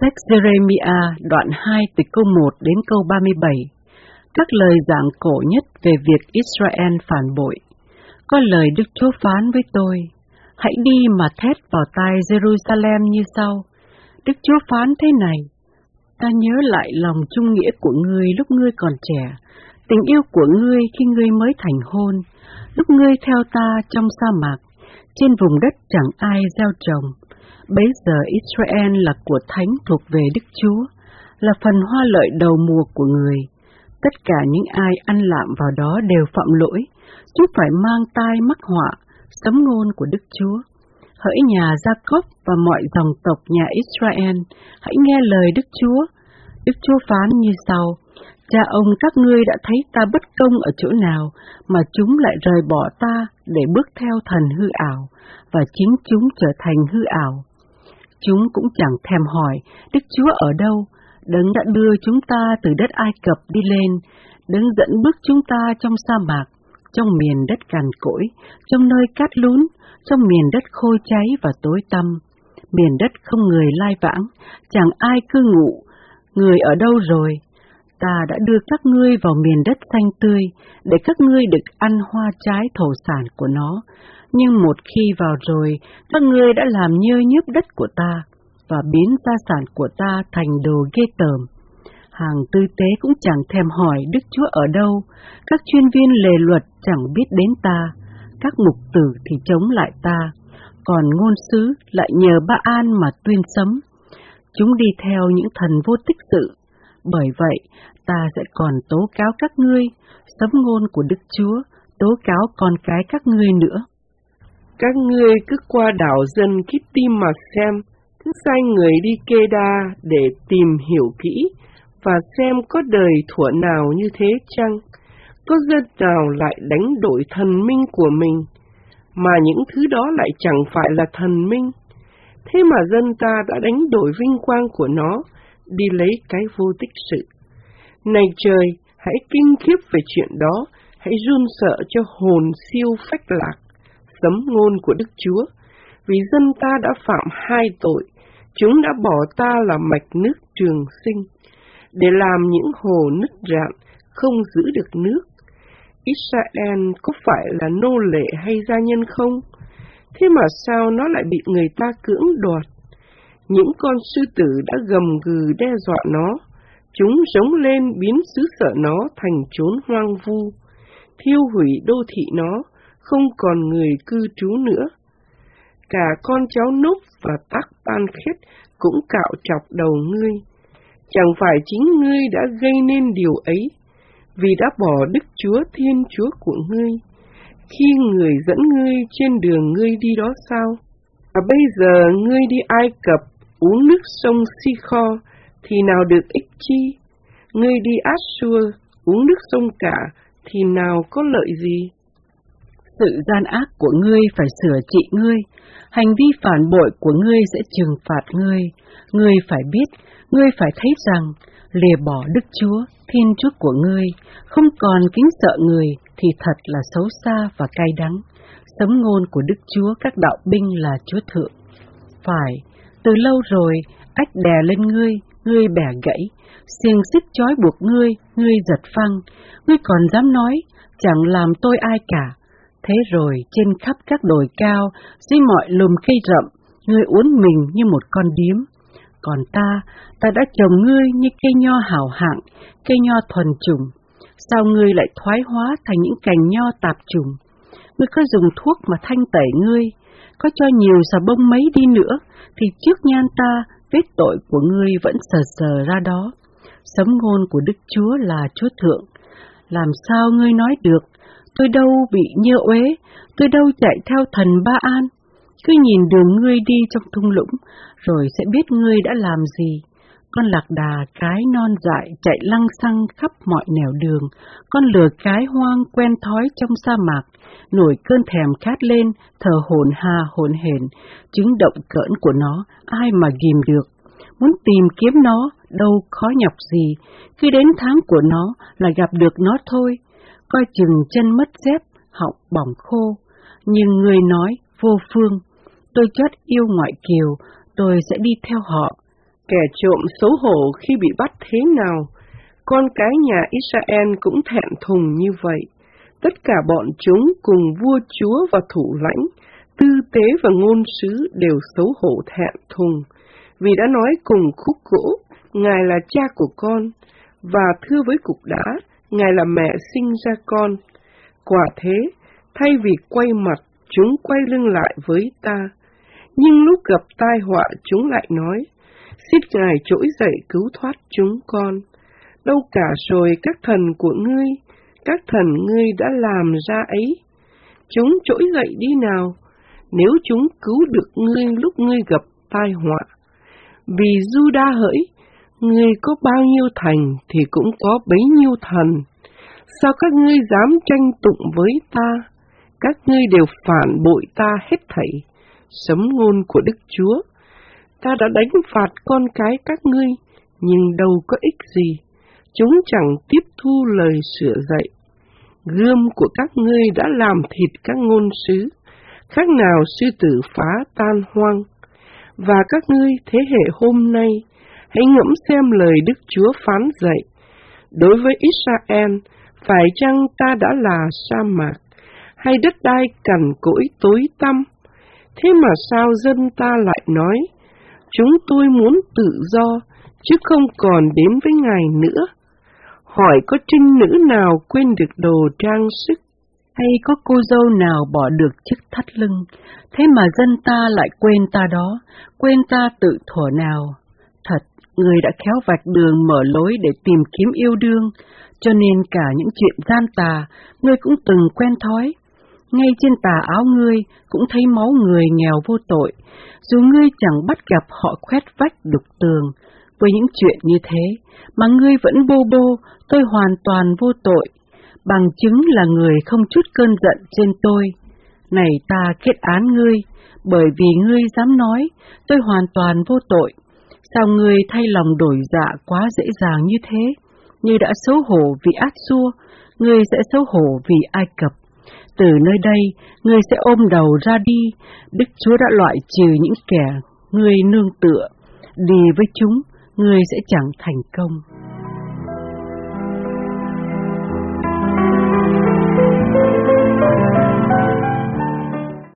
Sách Jeremiah đoạn 2 từ câu 1 đến câu 37. Các lời giảng cổ nhất về việc Israel phản bội. Có lời Đức Chúa phán với tôi: hãy đi mà thét vào tai Jerusalem như sau. Đức Chúa phán thế này: ta nhớ lại lòng trung nghĩa của ngươi lúc ngươi còn trẻ, tình yêu của ngươi khi ngươi mới thành hôn, lúc ngươi theo ta trong sa mạc, trên vùng đất chẳng ai gieo trồng. Bấy giờ Israel là của thánh thuộc về Đức Chúa, là phần hoa lợi đầu mùa của người. Tất cả những ai ăn lạm vào đó đều phạm lỗi, chúng phải mang tai mắc họa, sấm ngôn của Đức Chúa. Hỡi nhà Gia-cốp và mọi dòng tộc nhà Israel, hãy nghe lời Đức Chúa. Đức Chúa phán như sau: cha ông các ngươi đã thấy ta bất công ở chỗ nào, mà chúng lại rời bỏ ta để bước theo thần hư ảo, và chính chúng trở thành hư ảo. Chúng cũng chẳng thèm hỏi Đức Chúa ở đâu, Đấng đã đưa chúng ta từ đất Ai Cập đi lên, Đấng dẫn bước chúng ta trong sa mạc, trong miền đất cằn cỗi, trong nơi cát lún, trong miền đất khô cháy và tối tăm, miền đất không người lai vãng, chẳng ai cư ngụ. Người ở đâu rồi? Ta đã đưa các ngươi vào miền đất xanh tươi, để các ngươi được ăn hoa trái thổ sản của nó. Nhưng một khi vào rồi, các ngươi đã làm nhơ nhớp đất của ta, và biến gia sản của ta thành đồ ghê tởm. Hàng tư tế cũng chẳng thèm hỏi Đức Chúa ở đâu, các chuyên viên lề luật chẳng biết đến ta, các mục tử thì chống lại ta, còn ngôn sứ lại nhờ Ba-an mà tuyên sấm. Chúng đi theo những thần vô tích sự. Bởi vậy, ta sẽ còn tố cáo các ngươi, sấm ngôn của Đức Chúa, tố cáo con cái các ngươi nữa. Các ngươi cứ qua đảo dân Kittim mà xem, cứ sai người đi Kê-đa để tìm hiểu kỹ, và xem có đời thuở nào như thế chăng? Có dân nào lại đánh đổi thần minh của mình, mà những thứ đó lại chẳng phải là thần minh? Thế mà dân ta đã đánh đổi vinh quang của nó, đi lấy cái vô tích sự. Này trời, hãy kinh khiếp về chuyện đó, hãy run sợ cho hồn siêu phách lạc, sấm ngôn của Đức Chúa, vì dân ta đã phạm hai tội, chúng đã bỏ ta là mạch nước trường sinh, để làm những hồ nứt rạn, không giữ được nước. Israel có phải là nô lệ hay gia nhân không? Thế mà sao nó lại bị người ta cưỡng đoạt? Những con sư tử đã gầm gừ đe dọa nó, chúng rống lên biến xứ sở nó thành chốn hoang vu, thiêu hủy đô thị nó, không còn người cư trú nữa. Cả con cháu Nốp và Tác Ban Khét cũng cạo chọc đầu ngươi. Chẳng phải chính ngươi đã gây nên điều ấy, vì đã bỏ Đức Chúa Thiên Chúa của ngươi, khi người dẫn ngươi trên đường ngươi đi đó sao? Và bây giờ ngươi đi Ai Cập, uống nước sông Si-kho, thì nào được ích chi? Ngươi đi Át-xua, uống nước sông Cả, thì nào có lợi gì? Sự gian ác của ngươi phải sửa trị ngươi, hành vi phản bội của ngươi sẽ trừng phạt ngươi. Ngươi phải biết, ngươi phải thấy rằng, lìa bỏ Đức Chúa, Thiên Chúa của ngươi, không còn kính sợ người, thì thật là xấu xa và cay đắng. Sấm ngôn của Đức Chúa các đạo binh là Chúa Thượng. Phải, từ lâu rồi, ách đè lên ngươi, ngươi bẻ gãy, xiềng xích trói buộc ngươi, ngươi giật phăng, ngươi còn dám nói, chẳng làm tôi ai cả. Thế rồi, trên khắp các đồi cao, dưới mọi lùm cây rậm, ngươi uốn mình như một con điếm. Còn ta đã trồng ngươi như cây nho hảo hạng, cây nho thuần chủng. Sao ngươi lại thoái hóa thành những cành nho tạp chủng? Ngươi có dùng thuốc mà thanh tẩy ngươi, có cho nhiều xà bông mấy đi nữa, thì trước nhan ta, vết tội của ngươi vẫn sờ sờ ra đó. Sấm ngôn của Đức Chúa là Chúa Thượng. Làm sao ngươi nói được, tôi đâu bị nhơ uế, tôi đâu chạy theo thần Ba-an? Cứ nhìn đường ngươi đi trong thung lũng, rồi sẽ biết ngươi đã làm gì. Con lạc đà cái non dại chạy lăng xăng khắp mọi nẻo đường, con lừa cái hoang quen thói trong sa mạc, nổi cơn thèm khát lên, thở hổn hà hổn hển, chứng động cỡn của nó, ai mà ghìm được. Muốn tìm kiếm nó, đâu khó nhọc gì, cứ đến tháng của nó là gặp được nó thôi. Coi chừng chân mất dép, họng bỏng khô. Nhưng người nói, vô phương, tôi chót yêu ngoại kiều, tôi sẽ đi theo họ. Kẻ trộm xấu hổ khi bị bắt thế nào, con cái nhà Israel cũng thẹn thùng như vậy. Tất cả bọn chúng cùng vua chúa và thủ lãnh, tư tế và ngôn sứ đều xấu hổ thẹn thùng, vì đã nói cùng khúc gỗ, Ngài là cha của con, và thưa với cục đá, Ngài là mẹ sinh ra con. Quả thế, thay vì quay mặt, chúng quay lưng lại với ta. Nhưng lúc gặp tai họa, chúng lại nói, xin Ngài trỗi dậy cứu thoát chúng con. Đâu cả rồi các thần của ngươi, các thần ngươi đã làm ra ấy. Chúng trỗi dậy đi nào, nếu chúng cứu được ngươi lúc ngươi gặp tai họa. Vì Juda hỡi, ngươi có bao nhiêu thành thì cũng có bấy nhiêu thần. Sao các ngươi dám tranh tụng với ta? Các ngươi đều phản bội ta hết thảy. Sấm ngôn của Đức Chúa, ta đã đánh phạt con cái các ngươi, nhưng đâu có ích gì. Chúng chẳng tiếp thu lời sửa dạy. Gươm của các ngươi đã làm thịt các ngôn sứ, khác nào sư tử phá tan hoang. Và các ngươi thế hệ hôm nay, hãy ngẫm xem lời Đức Chúa phán dạy. Đối với Israel, phải chăng ta đã là sa mạc, hay đất đai cằn cỗi tối tăm? Thế mà sao dân ta lại nói, chúng tôi muốn tự do, chứ không còn đến với Ngài nữa? Hỏi có trinh nữ nào quên được đồ trang sức, hay có cô dâu nào bỏ được chiếc thắt lưng? Thế mà dân ta lại quên ta đó, quên ta tự thuở nào? Thật, người đã khéo vạch đường mở lối để tìm kiếm yêu đương, cho nên cả những chuyện gian tà, ngươi cũng từng quen thói. Ngay trên tà áo ngươi cũng thấy máu người nghèo vô tội, dù ngươi chẳng bắt gặp họ khoét vách đục tường. Với những chuyện như thế mà ngươi vẫn bô bô, tôi hoàn toàn vô tội, bằng chứng là người không chút cơn giận trên tôi. Này ta kết án ngươi, bởi vì ngươi dám nói, tôi hoàn toàn vô tội. Sao ngươi thay lòng đổi dạ quá dễ dàng như thế? Như đã xấu hổ vì Át-xua, ngươi sẽ xấu hổ vì Ai Cập. Từ nơi đây, ngươi sẽ ôm đầu ra đi, Đức Chúa đã loại trừ những kẻ ngươi nương tựa. Đi với chúng, ngươi sẽ chẳng thành công.